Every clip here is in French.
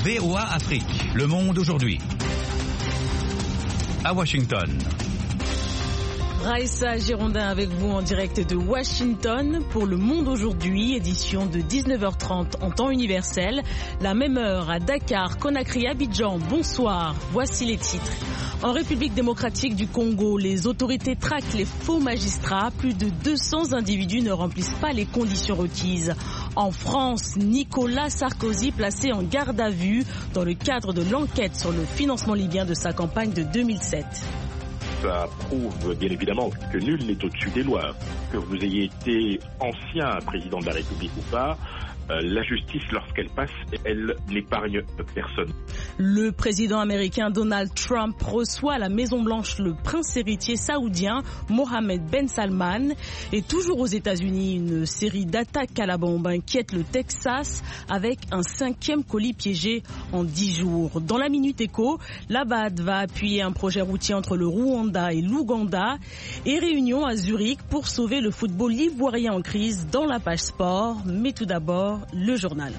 VOA Afrique, le monde aujourd'hui. À Washington. Raïssa Girondin avec vous en direct de Washington pour Le Monde aujourd'hui, édition de 19h30 en temps universel. La même heure à Dakar, Conakry, Abidjan. Bonsoir, voici les titres. En République démocratique du Congo, les autorités traquent les faux magistrats. Plus de 200 individus ne remplissent pas les conditions requises. En France, Nicolas Sarkozy placé en garde à vue dans le cadre de l'enquête sur le financement libyen de sa campagne de 2007. Ça prouve bien évidemment que nul n'est au-dessus des lois. Que vous ayez été ancien président de la République ou pas, la justice, lorsqu'elle passe, elle n'épargne personne. Le président américain Donald Trump reçoit à la Maison-Blanche le prince héritier saoudien Mohammed Ben Salman. Et toujours aux États-Unis, une série d'attaques à la bombe inquiète le Texas avec un 5e colis piégé en 10 jours. Dans la Minute Éco, la BAD va appuyer un projet routier entre le Rwanda et l'Ouganda. Et réunion à Zurich pour sauver le football ivoirien en crise dans la page sport. Mais tout d'abord, le journal.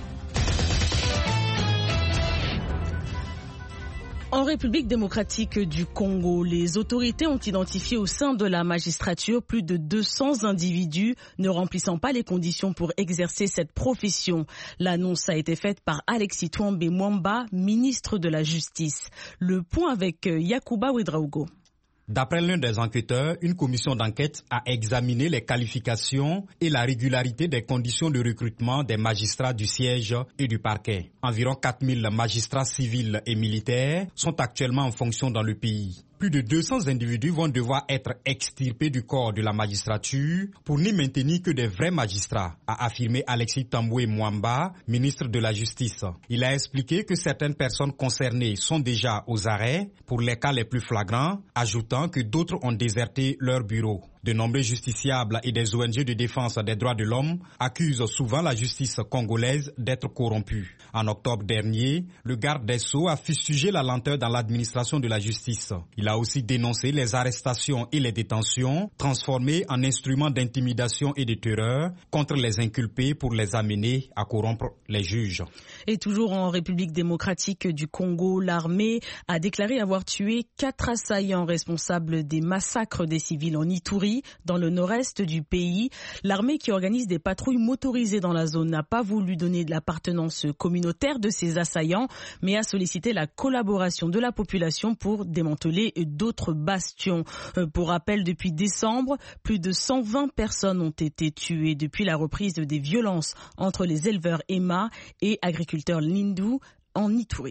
En République démocratique du Congo, les autorités ont identifié au sein de la magistrature plus de 200 individus ne remplissant pas les conditions pour exercer cette profession. L'annonce a été faite par Alexis Twombe Mwamba, ministre de la Justice. Le point avec Yacouba Ouedraogo. D'après l'un des enquêteurs, une commission d'enquête a examiné les qualifications et la régularité des conditions de recrutement des magistrats du siège et du parquet. Environ 4000 magistrats civils et militaires sont actuellement en fonction dans le pays. Plus de 200 individus vont devoir être extirpés du corps de la magistrature pour n'y maintenir que des vrais magistrats, a affirmé Alexis Tamboué Mwamba, ministre de la Justice. Il a expliqué que certaines personnes concernées sont déjà aux arrêts pour les cas les plus flagrants, ajoutant que d'autres ont déserté leur bureau. De nombreux justiciables et des ONG de défense des droits de l'homme accusent souvent la justice congolaise d'être corrompue. En octobre dernier, le garde des Sceaux a fustigé la lenteur dans l'administration de la justice. Il a aussi dénoncé les arrestations et les détentions transformées en instruments d'intimidation et de terreur contre les inculpés pour les amener à corrompre les juges. Et toujours en République démocratique du Congo, l'armée a déclaré avoir tué 4 assaillants responsables des massacres des civils en Ituri, dans le nord-est du pays. L'armée qui organise des patrouilles motorisées dans la zone n'a pas voulu donner de l'appartenance communautaire de ces assaillants, mais a sollicité la collaboration de la population pour démanteler d'autres bastions. Pour rappel, depuis décembre, plus de 120 personnes ont été tuées depuis la reprise des violences entre les éleveurs Emma et agriculteurs Lindou en Ituri.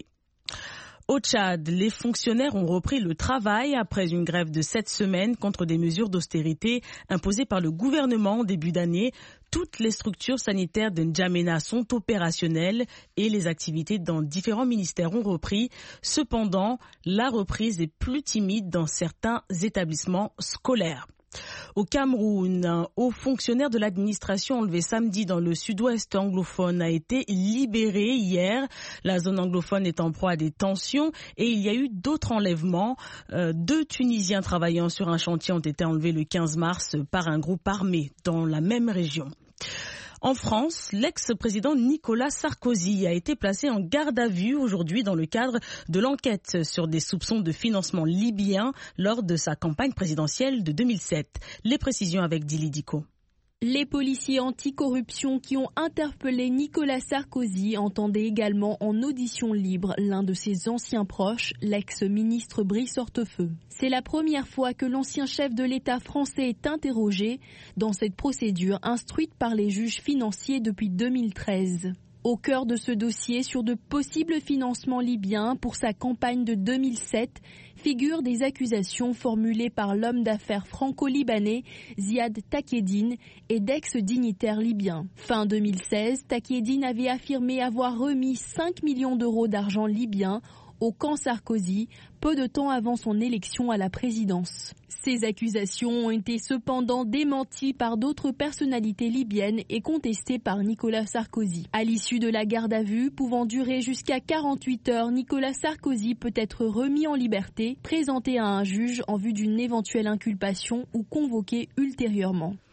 Au Tchad, les fonctionnaires ont repris le travail après une grève de 7 semaines contre des mesures d'austérité imposées par le gouvernement en début d'année. Toutes les structures sanitaires de N'Djamena sont opérationnelles et les activités dans différents ministères ont repris. Cependant, la reprise est plus timide dans certains établissements scolaires. Au Cameroun, un haut fonctionnaire de l'administration enlevé samedi dans le sud-ouest anglophone a été libéré hier. La zone anglophone est en proie à des tensions et il y a eu d'autres enlèvements. 2 Tunisiens travaillant sur un chantier ont été enlevés le 15 mars par un groupe armé dans la même région. En France, l'ex-président Nicolas Sarkozy a été placé en garde à vue aujourd'hui dans le cadre de l'enquête sur des soupçons de financement libyen lors de sa campagne présidentielle de 2007. Les précisions avec Dili Diko. Les policiers anticorruption qui ont interpellé Nicolas Sarkozy entendaient également en audition libre l'un de ses anciens proches, l'ex-ministre Brice Hortefeux. C'est la première fois que l'ancien chef de l'État français est interrogé dans cette procédure instruite par les juges financiers depuis 2013. Au cœur de ce dossier sur de possibles financements libyens pour sa campagne de 2007, figurent des accusations formulées par l'homme d'affaires franco-libanais Ziad Takieddine et d'ex-dignitaires libyens. Fin 2016, Takieddine avait affirmé avoir remis 5 millions d'euros d'argent libyen au camp Sarkozy, peu de temps avant son élection à la présidence. Ces accusations ont été cependant démenties par d'autres personnalités libyennes et contestées par Nicolas Sarkozy. À l'issue de la garde à vue, pouvant durer jusqu'à 48 heures, Nicolas Sarkozy peut être remis en liberté, présenté à un juge en vue d'une éventuelle inculpation ou convoqué ultérieurement.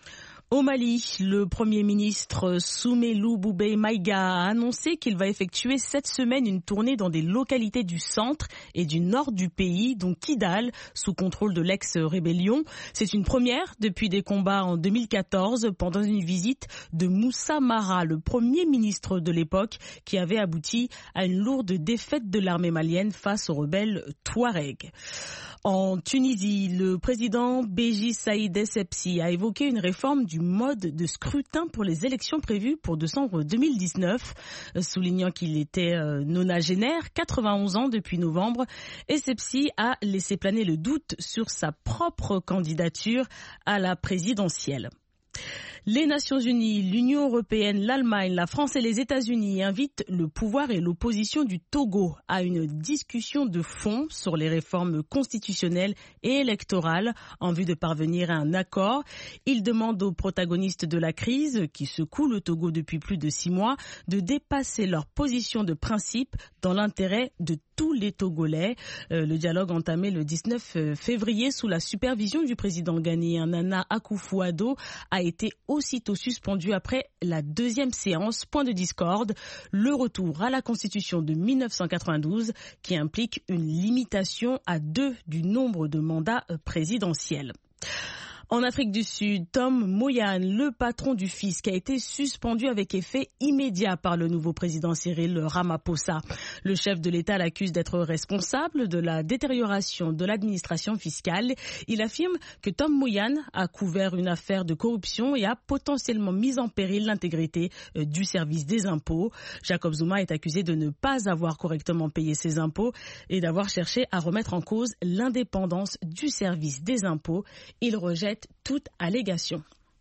Au Mali, le Premier ministre Soumeylou Boubèye Maïga a annoncé qu'il va effectuer cette semaine une tournée dans des localités du centre et du nord du pays, dont Kidal, sous contrôle de l'ex-rébellion. C'est une première depuis des combats en 2014 pendant une visite de Moussa Mara, le Premier ministre de l'époque, qui avait abouti à une lourde défaite de l'armée malienne face aux rebelles Touaregs. En Tunisie, le président Béji Saïd Essebsi a évoqué une réforme du mode de scrutin pour les élections prévues pour décembre 2019, soulignant qu'il était nonagénaire, 91 ans depuis novembre. Essebsi a laissé planer le doute sur sa propre candidature à la présidentielle. Les Nations Unies, l'Union européenne, l'Allemagne, la France et les États-Unis invitent le pouvoir et l'opposition du Togo à une discussion de fond sur les réformes constitutionnelles et électorales en vue de parvenir à un accord. Ils demandent aux protagonistes de la crise, qui secoue le Togo depuis plus de 6 mois, de dépasser leur position de principe dans l'intérêt de tous les Togolais. Le dialogue entamé le 19 février sous la supervision du président ghanéen Nana Akufo-Addo a été aussitôt suspendu après la deuxième séance. Point de discorde, le retour à la Constitution de 1992 qui implique une limitation à 2 du nombre de mandats présidentiels. En Afrique du Sud, Tom Moyane, le patron du fisc, a été suspendu avec effet immédiat par le nouveau président Cyril Ramaphosa. Le chef de l'État l'accuse d'être responsable de la détérioration de l'administration fiscale. Il affirme que Tom Moyane a couvert une affaire de corruption et a potentiellement mis en péril l'intégrité du service des impôts. Jacob Zuma est accusé de ne pas avoir correctement payé ses impôts et d'avoir cherché à remettre en cause l'indépendance du service des impôts. Il rejette toute allégation.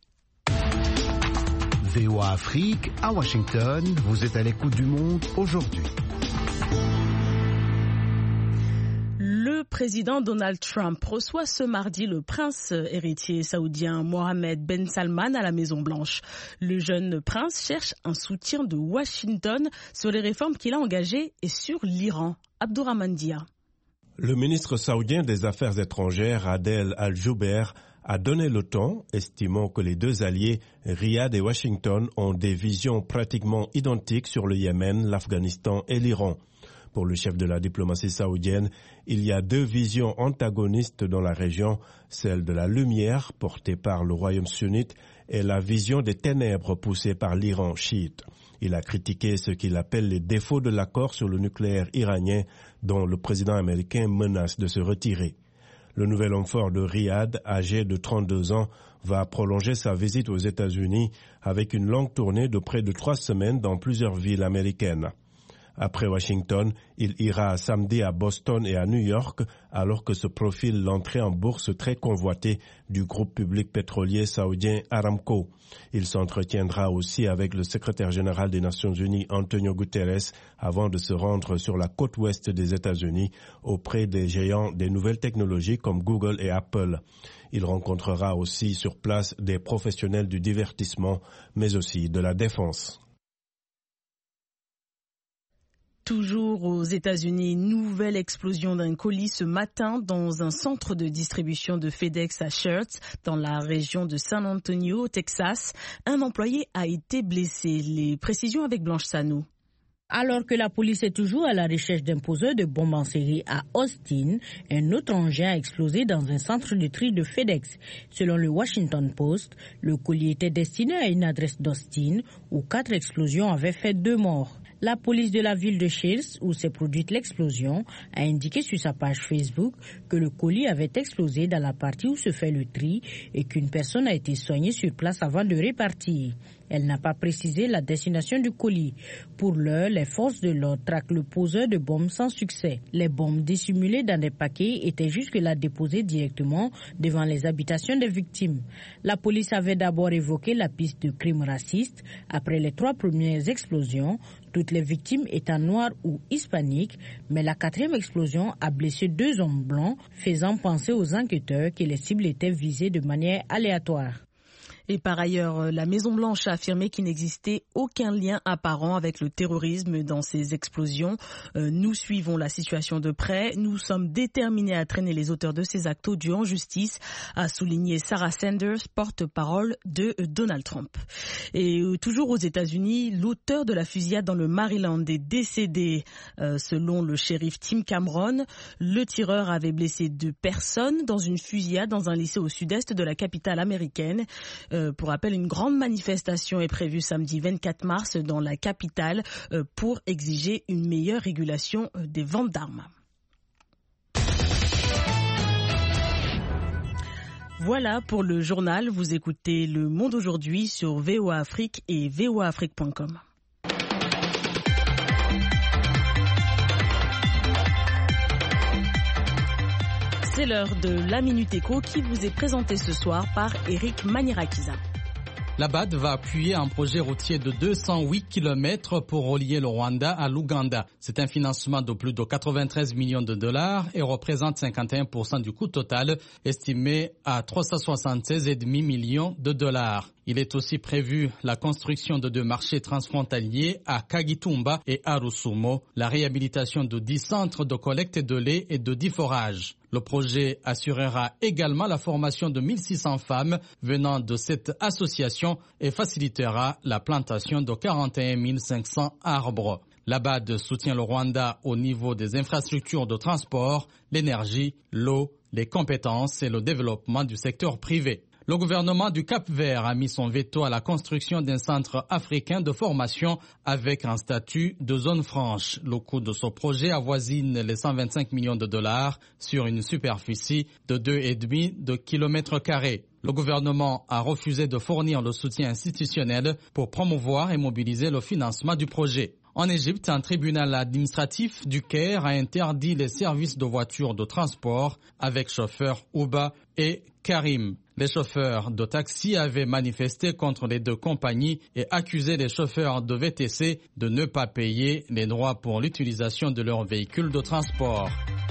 VOA Afrique, à Washington, vous êtes à l'écoute du monde aujourd'hui. Le président Donald Trump reçoit ce mardi le prince héritier saoudien Mohammed Ben Salman à la Maison-Blanche. Le jeune prince cherche un soutien de Washington sur les réformes qu'il a engagées et sur l'Iran. Abdourahmane Dia. Le ministre saoudien des Affaires étrangères, Adel Al-Jubeir, a donné le ton, estimant que les deux alliés, Riyad et Washington, ont des visions pratiquement identiques sur le Yémen, l'Afghanistan et l'Iran. Pour le chef de la diplomatie saoudienne, il y a 2 visions antagonistes dans la région, celle de la lumière portée par le royaume sunnite et la vision des ténèbres poussée par l'Iran chiite. Il a critiqué ce qu'il appelle les défauts de l'accord sur le nucléaire iranien dont le président américain menace de se retirer. Le nouvel homme fort de Riyad, âgé de 32 ans, va prolonger sa visite aux États-Unis avec une longue tournée de près de 3 semaines dans plusieurs villes américaines. Après Washington, il ira samedi à Boston et à New York, alors que se profile l'entrée en bourse très convoitée du groupe public pétrolier saoudien Aramco. Il s'entretiendra aussi avec le secrétaire général des Nations Unies, Antonio Guterres, avant de se rendre sur la côte ouest des États-Unis auprès des géants des nouvelles technologies comme Google et Apple. Il rencontrera aussi sur place des professionnels du divertissement, mais aussi de la défense. Toujours aux États-Unis, nouvelle explosion d'un colis ce matin dans un centre de distribution de FedEx à Schertz, dans la région de San Antonio, au Texas. Un employé a été blessé. Les précisions avec Blanche Sanou. Alors que la police est toujours à la recherche d'un poseur de bombes en série à Austin, un autre engin a explosé dans un centre de tri de FedEx. Selon le Washington Post, le colis était destiné à une adresse d'Austin où 4 explosions avaient fait 2 morts. La police de la ville de Schertz, où s'est produite l'explosion, a indiqué sur sa page Facebook que le colis avait explosé dans la partie où se fait le tri et qu'une personne a été soignée sur place avant de repartir. Elle n'a pas précisé la destination du colis. Pour l'heure, les forces de l'ordre traquent le poseur de bombes sans succès. Les bombes dissimulées dans des paquets étaient jusque-là déposées directement devant les habitations des victimes. La police avait d'abord évoqué la piste de crime raciste après les 3 premières explosions, toutes les victimes étant noires ou hispaniques, mais la 4e explosion a blessé 2 hommes blancs, faisant penser aux enquêteurs que les cibles étaient visées de manière aléatoire. Et par ailleurs, la Maison-Blanche a affirmé qu'il n'existait aucun lien apparent avec le terrorisme dans ces explosions. Nous suivons la situation de près. Nous sommes déterminés à traîner les auteurs de ces actes odieux en justice, a souligné Sarah Sanders, porte-parole de Donald Trump. Et toujours aux États-Unis, l'auteur de la fusillade dans le Maryland est décédé, selon le shérif Tim Cameron. Le tireur avait blessé 2 personnes dans une fusillade dans un lycée au sud-est de la capitale américaine. Pour rappel, une grande manifestation est prévue samedi 24 mars dans la capitale pour exiger une meilleure régulation des ventes d'armes. Voilà pour le journal. Vous écoutez Le Monde aujourd'hui sur VOA Afrique et voaafrique.com. C'est l'heure de la Minute Éco qui vous est présentée ce soir par Eric Manirakiza. La BAD va appuyer un projet routier de 208 km pour relier le Rwanda à l'Ouganda. C'est un financement de plus de 93 millions de dollars et représente 51% du coût total, estimé à 376,5 millions de dollars. Il est aussi prévu la construction de 2 marchés transfrontaliers à Kagitumba et à Rusumo, la réhabilitation de 10 centres de collecte de lait et de 10 forages. Le projet assurera également la formation de 1600 femmes venant de cette association et facilitera la plantation de 41 500 arbres. La BAD soutient le Rwanda au niveau des infrastructures de transport, l'énergie, l'eau, les compétences et le développement du secteur privé. Le gouvernement du Cap-Vert a mis son veto à la construction d'un centre africain de formation avec un statut de zone franche. Le coût de ce projet avoisine les 125 millions de dollars sur une superficie de 2,5 km². Le gouvernement a refusé de fournir le soutien institutionnel pour promouvoir et mobiliser le financement du projet. En Égypte, un tribunal administratif du Caire a interdit les services de voitures de transport avec chauffeurs Uber et Karim. Les chauffeurs de taxi avaient manifesté contre les 2 compagnies et accusé les chauffeurs de VTC de ne pas payer les droits pour l'utilisation de leurs véhicules de transport.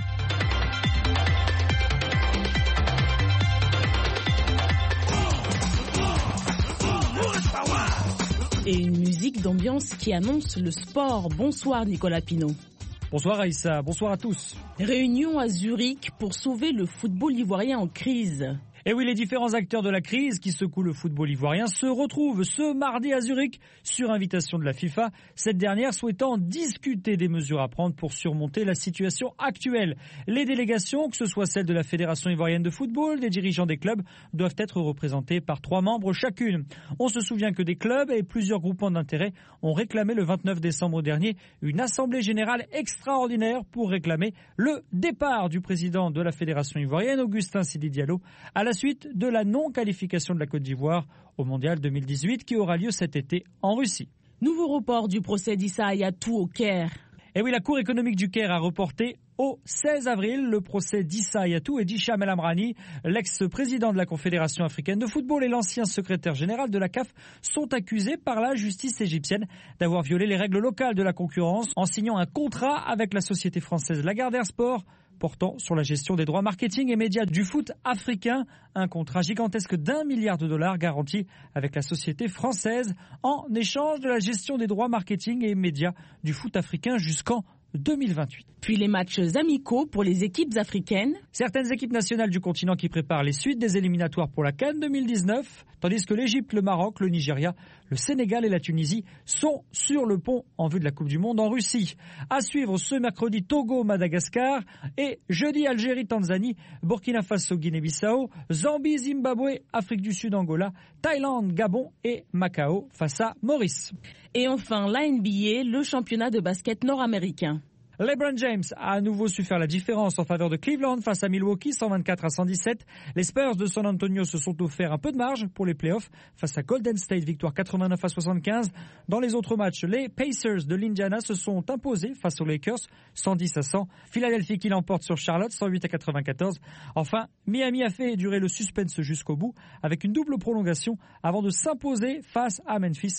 Et une musique d'ambiance qui annonce le sport. Bonsoir Nicolas Pinault. Bonsoir Aïssa, bonsoir à tous. Réunion à Zurich pour sauver le football ivoirien en crise. Et oui, les différents acteurs de la crise qui secouent le football ivoirien se retrouvent ce mardi à Zurich sur invitation de la FIFA, cette dernière souhaitant discuter des mesures à prendre pour surmonter la situation actuelle. Les délégations, que ce soit celles de la Fédération ivoirienne de football, des dirigeants des clubs, doivent être représentées par 3 membres chacune. On se souvient que des clubs et plusieurs groupements d'intérêt ont réclamé le 29 décembre dernier une assemblée générale extraordinaire pour réclamer le départ du président de la Fédération ivoirienne, Augustin Sidi Diallo, à la suite de la non-qualification de la Côte d'Ivoire au Mondial 2018 qui aura lieu cet été en Russie. Nouveau report du procès d'Issa Hayatou au Caire. Et oui, la Cour économique du Caire a reporté au 16 avril le procès d'Issa Hayatou et d'Hicham El Amrani, l'ex-président de la Confédération africaine de football et l'ancien secrétaire général de la CAF, sont accusés par la justice égyptienne d'avoir violé les règles locales de la concurrence en signant un contrat avec la société française Lagardère Sport portant sur la gestion des droits marketing et médias du foot africain, un contrat gigantesque d'1 milliard de dollars garanti avec la société française en échange de la gestion des droits marketing et médias du foot africain jusqu'en 2028. Puis les matchs amicaux pour les équipes africaines. Certaines équipes nationales du continent qui préparent les suites des éliminatoires pour la CAN 2019, tandis que l'Égypte, le Maroc, le Nigeria, le Sénégal et la Tunisie sont sur le pont en vue de la Coupe du Monde en Russie. À suivre ce mercredi Togo, Madagascar et jeudi Algérie, Tanzanie, Burkina Faso, Guinée-Bissau, Zambie, Zimbabwe, Afrique du Sud, Angola, Thaïlande, Gabon et Macao face à Maurice. Et enfin la NBA, le championnat de basket nord-américain. LeBron James a à nouveau su faire la différence en faveur de Cleveland face à Milwaukee, 124-117. Les Spurs de San Antonio se sont offerts un peu de marge pour les playoffs face à Golden State, victoire 89-75. Dans les autres matchs, les Pacers de l'Indiana se sont imposés face aux Lakers, 110-100. Philadelphie qui l'emporte sur Charlotte, 108-94. Enfin, Miami a fait durer le suspense jusqu'au bout avec une double prolongation avant de s'imposer face à Memphis,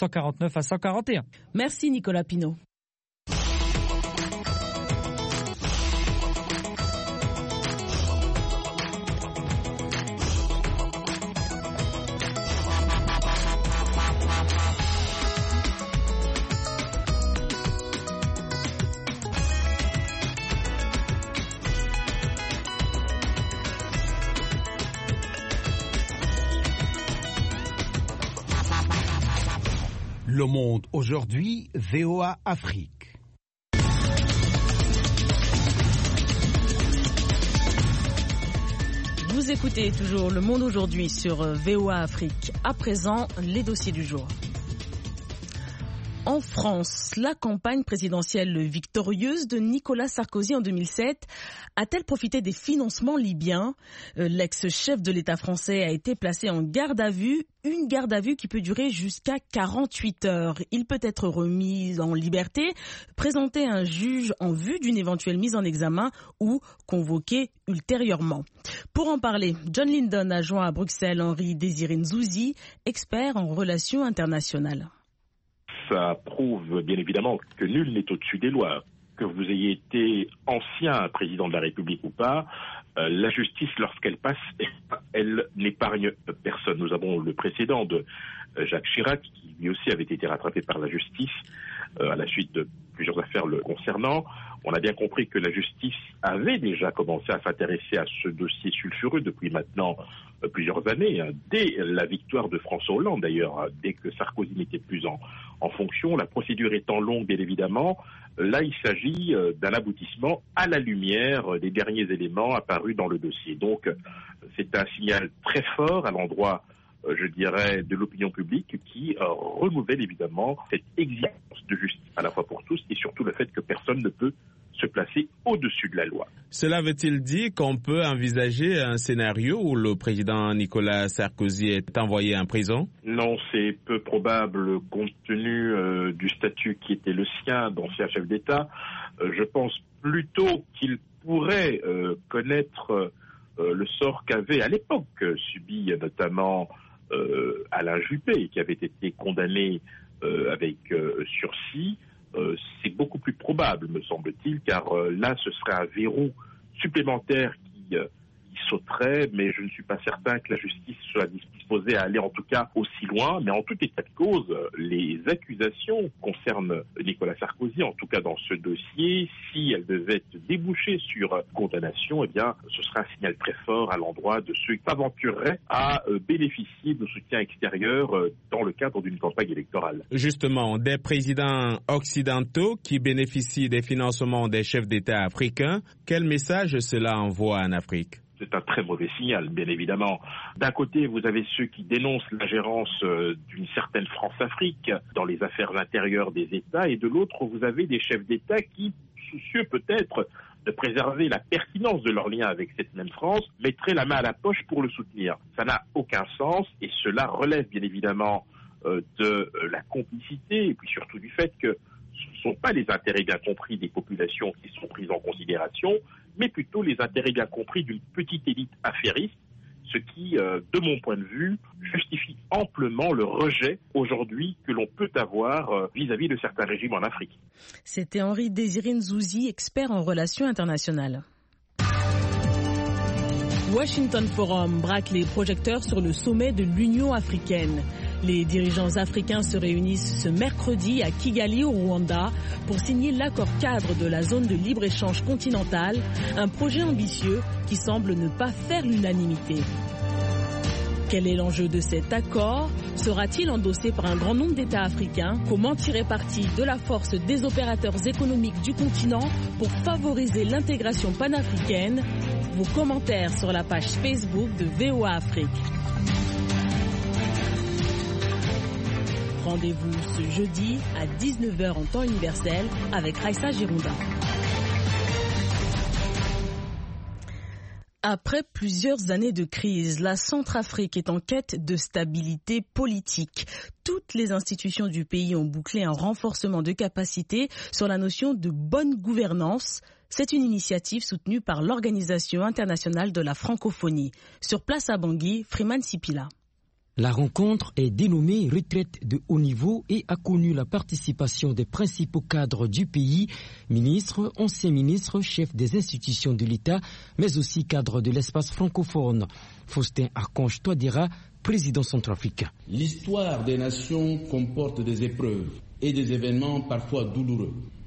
149-141. Merci Nicolas Pinault. Le Monde aujourd'hui, VOA Afrique. Vous écoutez toujours Le Monde aujourd'hui sur VOA Afrique. À présent, les dossiers du jour. En France, la campagne présidentielle victorieuse de Nicolas Sarkozy en 2007 a-t-elle profité des financements libyens ? L'ex-chef de l'État français a été placé en garde à vue, une garde à vue qui peut durer jusqu'à 48 heures. Il peut être remis en liberté, présenté à un juge en vue d'une éventuelle mise en examen ou convoqué ultérieurement. Pour en parler, John Lindon a joint à Bruxelles Henri-Désiré Nzouzi, expert en relations internationales. Ça prouve bien évidemment que nul n'est au-dessus des lois. Que vous ayez été ancien président de la République ou pas, la justice, lorsqu'elle passe, elle n'épargne personne. Nous avons le précédent de Jacques Chirac, qui lui aussi avait été rattrapé par la justice à la suite de plusieurs affaires le concernant. On a bien compris que la justice avait déjà commencé à s'intéresser à ce dossier sulfureux depuis maintenant plusieurs années, dès la victoire de François Hollande d'ailleurs, dès que Sarkozy n'était plus en fonction. La procédure étant longue, bien évidemment, là il s'agit d'un aboutissement à la lumière des derniers éléments apparus dans le dossier. Donc c'est un signal très fort à l'endroit, je dirais, de l'opinion publique qui renouvelle évidemment cette exigence de justice à la fois pour tous et surtout le fait que personne ne peut se placer au-dessus de la loi. Cela veut-il dire qu'on peut envisager un scénario où le président Nicolas Sarkozy est envoyé en prison ? Non, c'est peu probable compte tenu du statut qui était le sien d'ancien chef d'État. Je pense plutôt qu'il pourrait connaître le sort qu'avait à l'époque subi notamment Alain Juppé, qui avait été condamné avec sursis. C'est beaucoup plus probable, me semble-t-il, car là, ce serait un verrou supplémentaire qui sauterait, mais je ne suis pas certain que la justice soit disposée à aller en tout cas aussi loin. Mais en tout état de cause, les accusations concernent Nicolas Sarkozy, en tout cas dans ce dossier. Si elles devaient déboucher sur condamnation, eh bien, ce serait un signal très fort à l'endroit de ceux qui s'aventureraient à bénéficier de soutien extérieur dans le cadre d'une campagne électorale. Justement, des présidents occidentaux qui bénéficient des financements des chefs d'État africains, quel message cela envoie en Afrique ? C'est un très mauvais signal, bien évidemment. D'un côté, vous avez ceux qui dénoncent l'ingérence d'une certaine France-Afrique dans les affaires intérieures des États, et de l'autre, vous avez des chefs d'État qui, soucieux peut-être de préserver la pertinence de leur lien avec cette même France, mettraient la main à la poche pour le soutenir. Ça n'a aucun sens, et cela relève bien évidemment de la complicité, et puis surtout du fait que ce ne sont pas les intérêts bien compris des populations qui sont prises en considération, mais plutôt les intérêts bien compris d'une petite élite affairiste, ce qui, de mon point de vue, justifie amplement le rejet aujourd'hui que l'on peut avoir vis-à-vis de certains régimes en Afrique. C'était Henri-Désiré Nzouzi, expert en relations internationales. Washington Forum braque les projecteurs sur le sommet de l'Union africaine. Les dirigeants africains se réunissent ce mercredi à Kigali au Rwanda pour signer l'accord cadre de la zone de libre-échange continentale, un projet ambitieux qui semble ne pas faire l'unanimité. Quel est l'enjeu de cet accord ? Sera-t-il endossé par un grand nombre d'États africains ? Comment tirer parti de la force des opérateurs économiques du continent pour favoriser l'intégration panafricaine ? Vos commentaires sur la page Facebook de VOA Afrique. Rendez-vous ce jeudi à 19h en temps universel avec Raissa Gironda. Après plusieurs années de crise, la Centrafrique est en quête de stabilité politique. Toutes les institutions du pays ont bouclé un renforcement de capacité sur la notion de bonne gouvernance. C'est une initiative soutenue par l'Organisation internationale de la francophonie. Sur place à Bangui, Freeman Sipila. La rencontre est dénommée retraite de haut niveau et a connu la participation des principaux cadres du pays, ministres, anciens ministres, chefs des institutions de l'État, mais aussi cadres de l'espace francophone. Faustin Archange Touadéra, président centrafricain. L'histoire des nations comporte des épreuves et des événements parfois douloureux.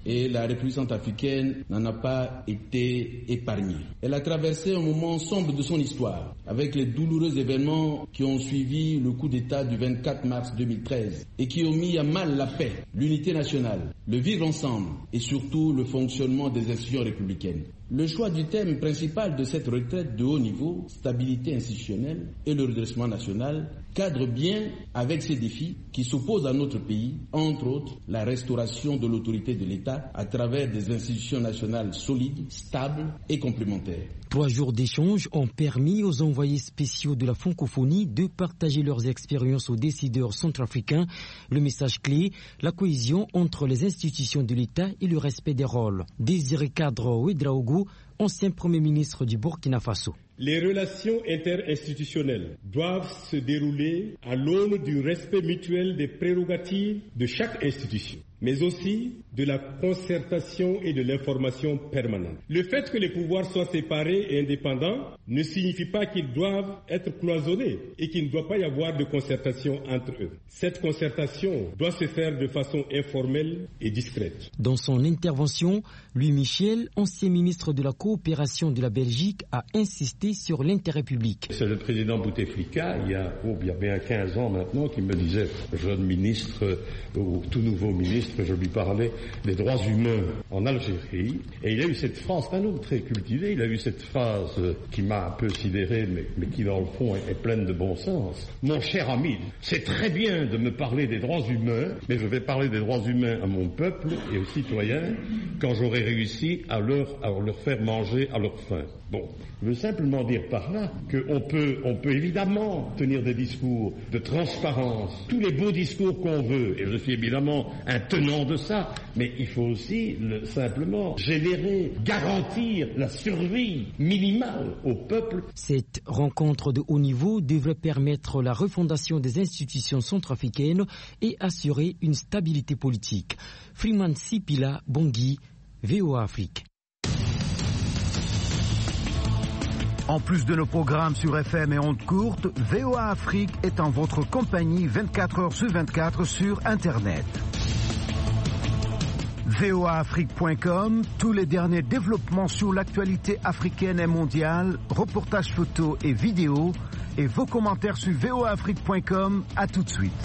et la République centrafricaine n'en a pas été épargnée. Elle a traversé un moment sombre de son histoire, avec les douloureux événements qui ont suivi le coup d'État du 24 mars 2013 et qui ont mis à mal la paix, l'unité nationale, le vivre ensemble et surtout le fonctionnement des institutions républicaines. Le choix du thème principal de cette retraite de haut niveau, stabilité institutionnelle et le redressement national, cadre bien avec ces défis qui s'opposent à notre pays, entre autres la restauration de l'autorité de l'État à travers des institutions nationales solides, stables et complémentaires. 3 jours d'échange ont permis aux envoyés spéciaux de la francophonie de partager leurs expériences aux décideurs centrafricains. Le message clé, la cohésion entre les institutions de l'État et le respect des rôles. Désiré Kadro Ouedraogo, ancien Premier ministre du Burkina Faso. Les relations interinstitutionnelles doivent se dérouler à l'aune du respect mutuel des prérogatives de chaque institution, mais aussi de la concertation et de l'information permanente. Le fait que les pouvoirs soient séparés et indépendants ne signifie pas qu'ils doivent être cloisonnés et qu'il ne doit pas y avoir de concertation entre eux. Cette concertation doit se faire de façon informelle et discrète. Dans son intervention, Louis Michel, ancien ministre de la coopération de la Belgique, a insisté sur l'intérêt public. C'est le président Bouteflika, il y a bien 15 ans maintenant, qui me disait, jeune ministre ou tout nouveau ministre, je lui parlais des droits humains en Algérie, et il a eu cette phrase, un homme très cultivé, il a eu cette phrase qui m'a un peu sidéré, mais qui dans le fond est pleine de bon sens. Mon cher ami, c'est très bien de me parler des droits humains, mais je vais parler des droits humains à mon peuple et aux citoyens quand j'aurai réussi à leur faire manger à leur faim. Bon, je veux simplement dire par là qu'on peut évidemment tenir des discours de transparence, tous les beaux discours qu'on veut, et je suis évidemment un tenant de ça, mais il faut aussi simplement générer, garantir la survie minimale au peuple. Cette rencontre de haut niveau devrait permettre la refondation des institutions centrafricaines et assurer une stabilité politique. Freeman Sipila Bangui, VOA Afrique. En plus de nos programmes sur FM et ondes courtes, VOA Afrique est en votre compagnie 24 heures sur 24 sur Internet. voaafrique.com, tous les derniers développements sur l'actualité africaine et mondiale, reportages photos et vidéos, et vos commentaires sur voaafrique.com. À tout de suite.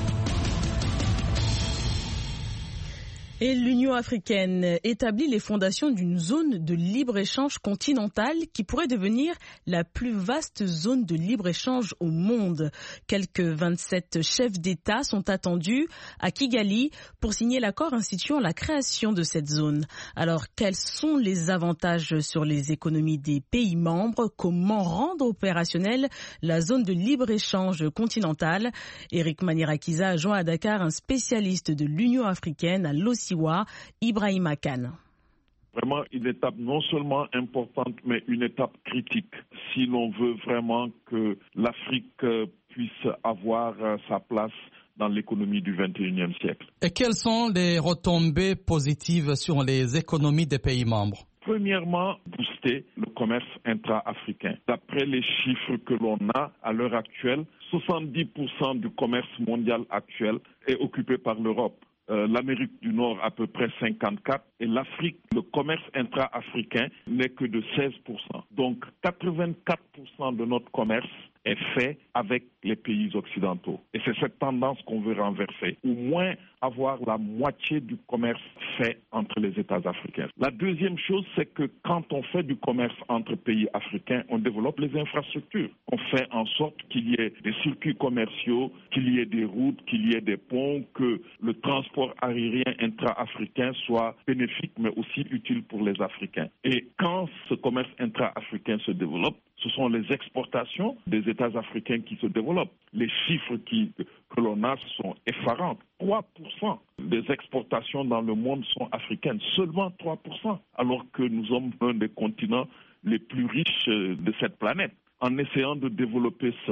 Et l'Union africaine établit les fondations d'une zone de libre-échange continentale qui pourrait devenir la plus vaste zone de libre-échange au monde. Quelques 27 chefs d'État sont attendus à Kigali pour signer l'accord instituant la création de cette zone. Alors, quels sont les avantages sur les économies des pays membres? Comment rendre opérationnelle la zone de libre-échange continentale? Eric Manirakiza a joint à Dakar un spécialiste de l'Union africaine à l'OCI, Ibrahima Khan. Vraiment une étape non seulement importante, mais une étape critique si l'on veut vraiment que l'Afrique puisse avoir sa place dans l'économie du XXIe siècle. Et quelles sont les retombées positives sur les économies des pays membres? Premièrement, booster le commerce intra-africain. D'après les chiffres que l'on a à l'heure actuelle, 70% du commerce mondial actuel est occupé par l'Europe. L'Amérique du Nord à peu près 54% et l'Afrique, le commerce intra-africain n'est que de 16%. Donc 84% de notre commerce est fait avec les pays occidentaux. Et c'est cette tendance qu'on veut renverser. Au moins avoir la moitié du commerce fait entre les États africains. La deuxième chose, c'est que quand on fait du commerce entre pays africains, on développe les infrastructures. On fait en sorte qu'il y ait des circuits commerciaux, qu'il y ait des routes, qu'il y ait des ponts, que le transport aérien intra-africain soit bénéfique mais aussi utile pour les Africains. Et quand ce commerce intra-africain se développe, ce sont les exportations des États africains qui se développent. Les chiffres que l'on a sont effarants. 3% des exportations dans le monde sont africaines, seulement 3%, alors que nous sommes un des continents les plus riches de cette planète. En essayant de développer cela,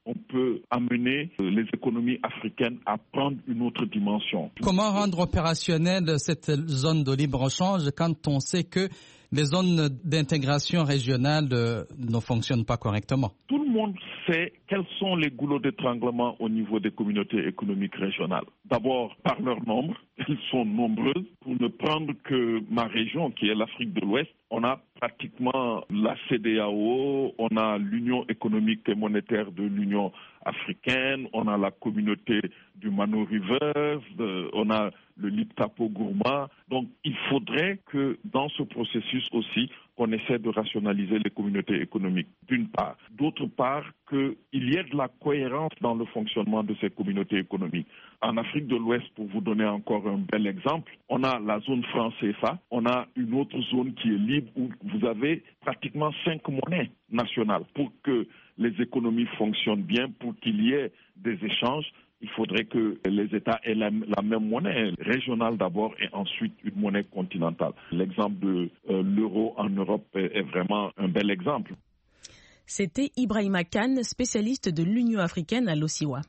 on peut amener les économies africaines à prendre une autre dimension. Comment rendre opérationnelle cette zone de libre-échange quand on sait que les zones d'intégration régionale ne fonctionnent pas correctement? Tout le monde sait quels sont les goulots d'étranglement au niveau des communautés économiques régionales. D'abord, par leur nombre, elles sont nombreuses. Pour ne prendre que ma région, qui est l'Afrique de l'Ouest, on a pratiquement la CEDEAO, on a l'Union économique et monétaire de l'Union africaine, on a la communauté du Mano River, on a le Liptako-Gourma. Donc, il faudrait que dans ce processus aussi, qu'on essaie de rationaliser les communautés économiques, d'une part. D'autre part, qu'il y ait de la cohérence dans le fonctionnement de ces communautés économiques. En Afrique de l'Ouest, pour vous donner encore un bel exemple, on a la zone franc CFA, on a une autre zone qui est libre où vous avez pratiquement 5 monnaies nationales. Pour que les économies fonctionnent bien, pour qu'il y ait des échanges, il faudrait que les États aient la même monnaie régionale d'abord et ensuite une monnaie continentale. L'exemple de l'euro en Europe est vraiment un bel exemple. C'était Ibrahima Kane, spécialiste de l'Union africaine à l'Osiwa.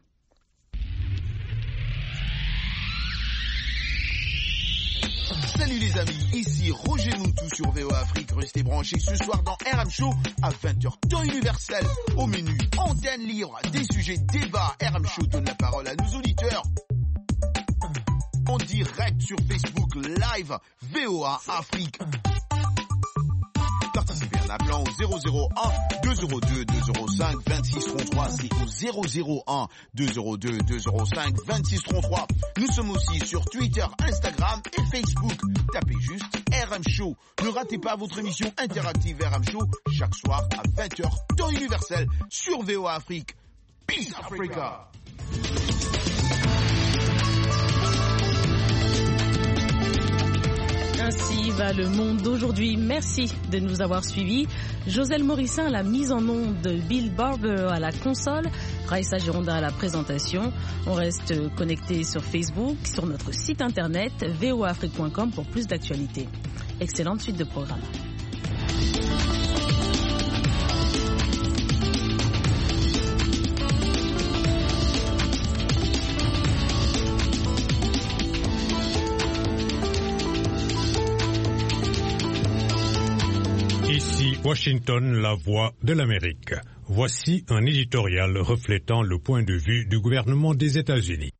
Salut les amis, ici Roger Moutou sur VOA Afrique. Restez branchés ce soir dans RM Show à 20h, temps universel. Au menu, antenne libre, des sujets, débats. RM Show donne la parole à nos auditeurs. En direct sur Facebook Live, VOA Afrique. Participez en appelant au 001 202 205 26 33. C'est au 001 202 205 26 33. Nous sommes aussi sur Twitter, Instagram et Facebook. Tapez juste RM Show. Ne ratez pas votre émission interactive RM Show chaque soir à 20h, temps universel sur VOA Afrique. Peace Africa. Ainsi va le monde d'aujourd'hui. Merci de nous avoir suivis. Joselle Morissin à la mise en onde, de Bill Barber à la console, Raissa Gironda à la présentation. On reste connecté sur Facebook, sur notre site internet voaafrique.com pour plus d'actualités. Excellente suite de programme. Washington, la voix de l'Amérique. Voici un éditorial reflétant le point de vue du gouvernement des États-Unis.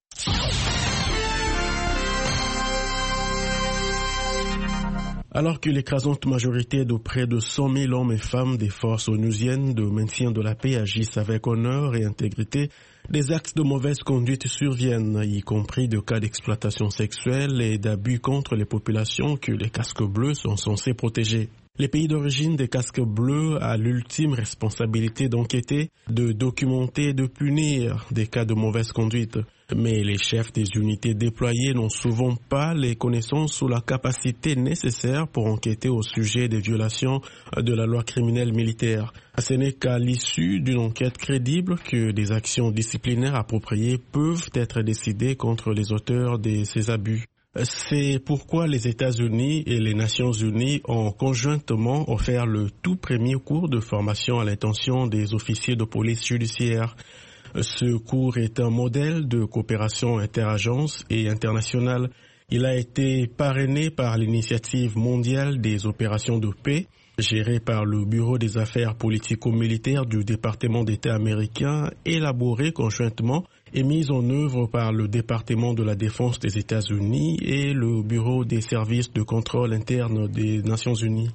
Alors que l'écrasante majorité de près de 100 000 hommes et femmes des forces onusiennes de maintien de la paix agissent avec honneur et intégrité, des actes de mauvaise conduite surviennent, y compris de cas d'exploitation sexuelle et d'abus contre les populations que les casques bleus sont censés protéger. Les pays d'origine des casques bleus a l'ultime responsabilité d'enquêter, de documenter et de punir des cas de mauvaise conduite. Mais les chefs des unités déployées n'ont souvent pas les connaissances ou la capacité nécessaire pour enquêter au sujet des violations de la loi criminelle militaire. Ce n'est qu'à l'issue d'une enquête crédible que des actions disciplinaires appropriées peuvent être décidées contre les auteurs de ces abus. C'est pourquoi les États-Unis et les Nations Unies ont conjointement offert le tout premier cours de formation à l'intention des officiers de police judiciaire. Ce cours est un modèle de coopération interagences et internationale. Il a été parrainé par l'Initiative mondiale des opérations de paix, gérée par le Bureau des affaires politico-militaires du département d'État américain, élaboré conjointement et mise en œuvre par le département de la défense des États-Unis et le Bureau des services de contrôle interne des Nations Unies.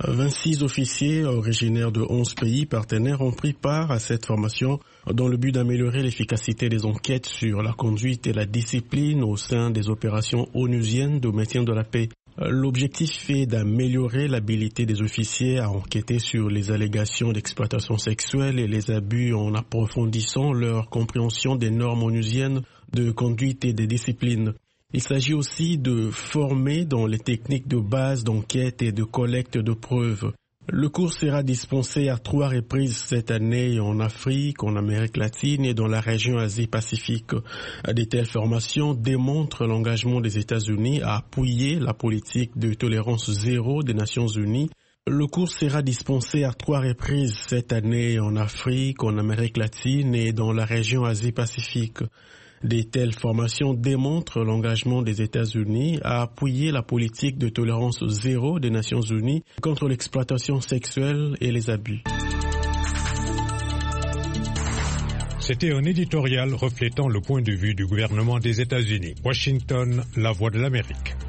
26 officiers originaires de 11 pays partenaires ont pris part à cette formation dans le but d'améliorer l'efficacité des enquêtes sur la conduite et la discipline au sein des opérations onusiennes de maintien de la paix. L'objectif est d'améliorer l'habilité des officiers à enquêter sur les allégations d'exploitation sexuelle et les abus en approfondissant leur compréhension des normes onusiennes de conduite et de discipline. Il s'agit aussi de former dans les techniques de base d'enquête et de collecte de preuves. Le cours sera dispensé à 3 reprises cette année en Afrique, en Amérique latine et dans la région Asie-Pacifique. De telles formations démontrent l'engagement des États-Unis à appuyer la politique de tolérance zéro des Nations Unies Le cours sera dispensé à 3 reprises cette année en Afrique, en Amérique latine et dans la région Asie-Pacifique. Des telles formations démontrent l'engagement des États-Unis à appuyer la politique de tolérance zéro des Nations Unies contre l'exploitation sexuelle et les abus. C'était un éditorial reflétant le point de vue du gouvernement des États-Unis. Washington, la voix de l'Amérique.